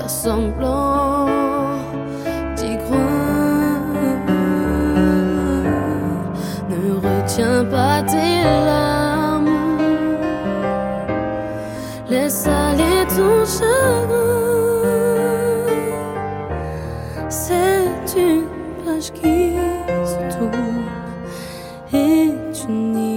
faire semblant d'y croire. Ne retiens pas tes larmes, laisse aller ton chagrin. C'est une page qui se tourne et tu n'y